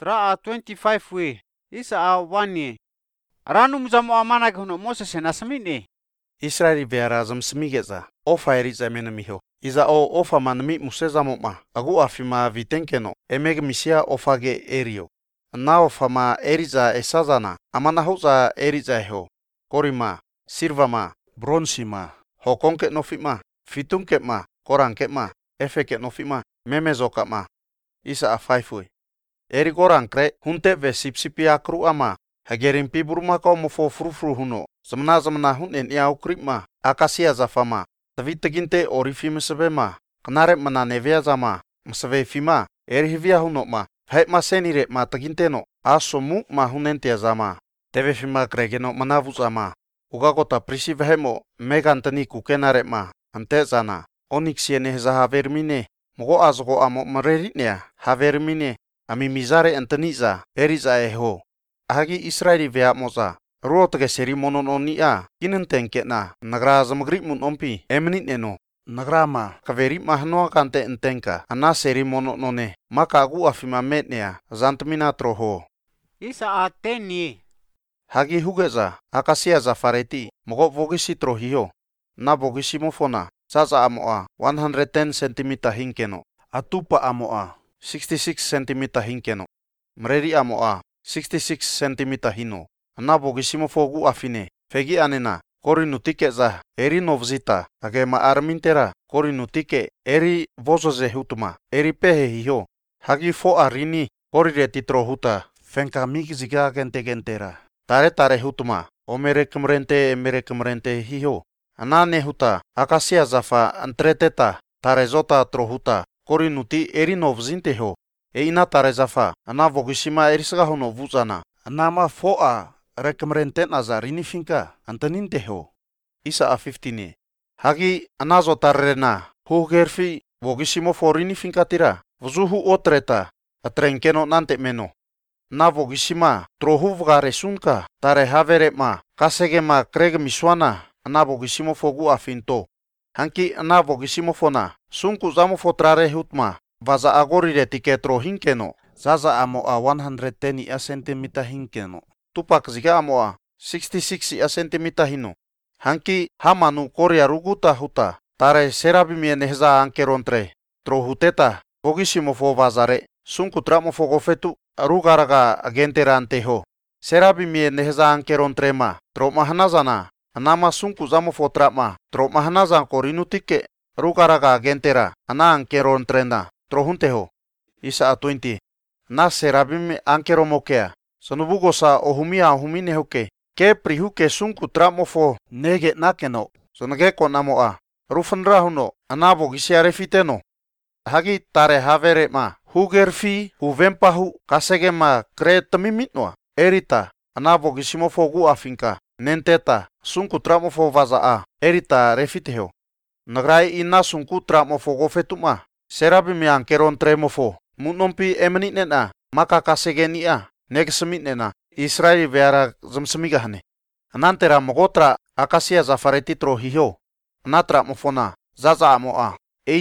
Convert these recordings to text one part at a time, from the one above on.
Tra a 25 we. Isa a 1 ye. Ranu mzamo amana ghono Moses na samini. Israeli beara zam smigeza. Ofa eriza menamiho. Iza o ofa manmi musezamo ma. Agu afima vitenkeno. Emeg misia ofage erio. Na ofa ma eriza esazana. Amana hoza eriza ho. Korima, sirvama, bronsima. Hokonke nofima. Fitunke ma. Koranke ma. Efeke nofima. Memezoka ma. Isa a 5 we. Eri korankre hunte ve sipsipi akru ama. Hagerimpi burma ko mofo frufru huno. Zamna hun en ia ukrima. Akasia zafama. Tavitaginte orifim sebema. Knare mana nevia zama. Msave fima. Eri hivia huno ma. Haitma senire ma taginteno. Asomu ma hunentia zama. Teve fima kregeno manavu zama. Ugakota prisi vehemo. Megantani kukenare ma. Ante zana. Onixiene zahavermine. Mogo azgo amo mareritnea. Havermine. Ami mizare antaniza. Eriza eho. Hagi Israeli vea moza. Ruotage seri monononia. Kinentenke na. Nagra zamagrit mun ompi. Emenit neno. Nagrama. Kaveri mahnoa kante entenka. Ana seri mononone. Maka agu afima metnea. Zantamina troho. Isa a 10 ye. Hagi hugeza. Akasia zafareti. Mogo vogisi trohiho. Na vogisi mofona. Zaza amoa. 110 cm hinkeno. Atupa amoa. 66 cm hinkeno. Mreri amoa. 66 cm hino. Na bogisimo fogu afine. Fegi anena. Korinu tike za. Eri novzita. Agema armintera. Korinu tike. Eri vozoze hutuma. Eri pehe hiho. Hagi fo arini. Korire titro huta. Fenka miki ziga gentera. Tare hutuma. Omere kemrente hiho. Anane huta. Akasia zafa antreteta. Tare zota trohuta. Korinuti eri novzinte ho. Ina tare zafa. Ana vogishima erisaga hono vuzana. Anama foa. Rekemrenten azarini finka. Antaninte ho. Isa a 15. Hagi anazo tarrena. Hugerfi vogishimo forini finka tira. Vuzuhu otreta. Atrenkeno nante meno. Na vogishima. Trohu vgare sunka. Tare havere ma. Kasegema kregemiswana. Ana vogishimo fogu afinto. Hanki ana vogishimo fona. Sunku zamo fotrare hutma. Vaza agorire tiketro hinkeno. Zaza amo a 110 cm hinkeno. Tupak ziga amo a 66 cm hino. Hanki hamanu korea ruguta huta. Tare serabimie nehza ankerontre. Trohuteta. Vogishimo fo vazare. Sunku tramo fo gofetu. Rugaraga agentera anteho. Serabimie nehza ankerontre ma. Tromahanazana. Anama sunku zamo fo trama. Tromahanazan korinu tike. Rugaraga agentera. Ana ankeron trena. Trohunteho. Isa a 20. Na serabim ankero mokea. Sanubugo sa ohumia ohumine hoke. Ke prihuke sunku tramofo nege nakeno. Sonageko namoa. Rufanra huno. Anabo gisiare fiteno. Hagi tare havere ma. Hugerfi huvempahu kasege ma kre tamimitnoa. Erita. Anabo gisimofo gu afinka. Nenteta. Sunku tramofo vaza a. Erita refiteho. Nagrai ina sunku tramofo gofetuma. Serabi mi ankeron tremofo. Munompi emenit nena. Maka kasegeni a. Negesemit nena. Israeli veara zamsemigahane. Anantera mogotra akasia zafareti trohiho. Anatra mofona. Zaza amoa.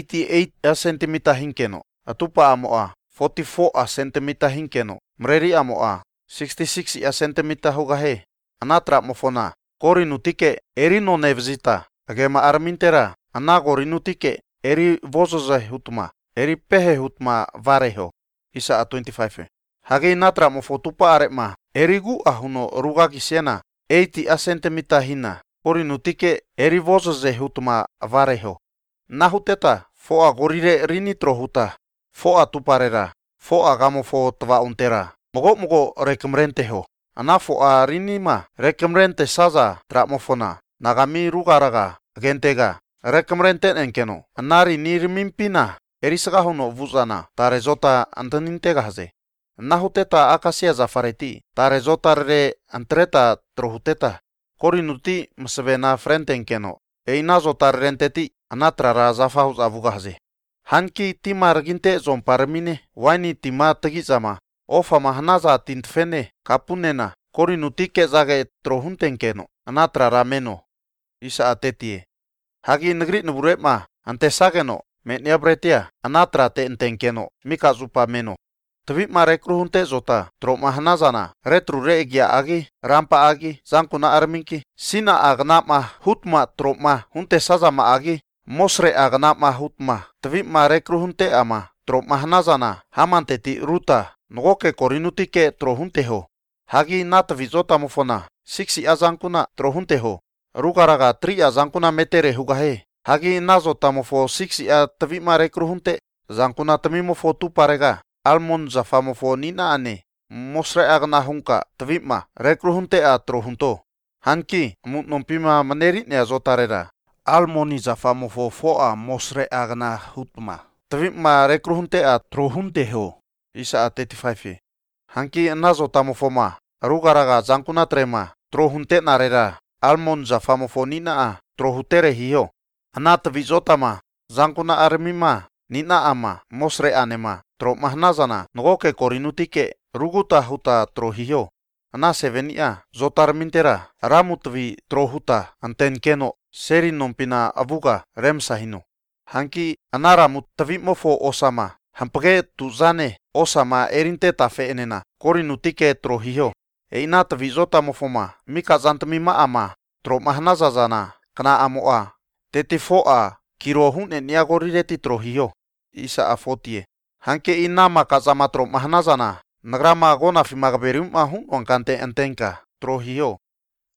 88 cm hinkeno. Atupa amoa. 44 cm hinkeno. Mreri amoa. 66 cm hogahe. Anatra mofona. Korinu tike erino nevzita. Agema armintera. Anagorinu tike. Eri vozoze hutma. Eri pehe hutma vareho. Isa a 25. Hage natra mofo tupa arema. Erigu ahuno rugaki sena. 80 cm hina. Korinu tike eri vozoze hutma vareho. Nahuteta. Foa gorire rini trohuta. Foa tuparera. Foa gamo fo tva untera. Mogo rekemrenteho. Ana foa rini ma. Rekemrente saza tramofona. Nagami rugaraga. Gentega. Rekemrenten enkeno. Anari nirmimpina. Erisaga hono vuzana. Tarezota antanintega haze. Nahuteta akasia zafareti. Tarezota re antreta trohuteta. Korinuti msevena frente enkeno. Einazo tarrenteti. Anatra ra zafahuz avuga haze. Hanki tima rginte zomparmine. Waini tima tegizama. Ofa mahanaza tintfene. Kapunena. Korinuti ke zage trohuntenkeno. Anatra ra meno. Isa atetie. Hagi negri neburema. Ante sageno. Metnia bretia. Anatra te entenkeno. Mika zupa meno. Tvi ma rekruhunte zota, tro mahanazana, retru reegia agi, rampa agi, zankuna arminki, sina agna ma hutma tro ma hunte sazama agi, mosre agna ma hutma, tvi ma rekruhunte ama, tro mahanazana, hamanteti ruta, nogoke korinutike tro hunteho. Hagi natvi zota mufona, siksi azankuna tro hunteho. Rugaraga tri azankuna metere hugahe. Hagi nazota mufo siksi a tvi ma rekruhunte, zankuna temimofo tuparega. Almon zafamofo nina ane, mosre agna hunka, tvima, rekruhunte a trohunto. Hanki, mutnompima maneritne azotarera. Almoni zafamofo foa mosre agna hutma. Tvima rekruhunte a trohunte ho. Isa a 35. Hanki nazotamofoma, rugaraga zankuna trema, trohunte narera. Almon zafamofo nina a, trohutere hiho. Anat vizotama, zankuna armima, nina ama, mosre anema. Tro mahnazana, nogoke korinutike, ruguta huta tro hiho. Ana sevenia, zotar mintera, ramutvi tro huta, anten keno, seri nompina abuga, remsahino. Hanki, anaramut tavimofo osama, hampage tuzane, osama erinte tafe enena, korinutike tro hiho. Eina tvizota mofoma, mika zantmima ama, tro mahnazazana, kna amoa, tetifoa, kiro hun eniagorireti tro hiho. Isa afotie. Hanke inama kazama tro mahnazana, nagrama gona fimagaberium mahun wankante entenka, tro hiho.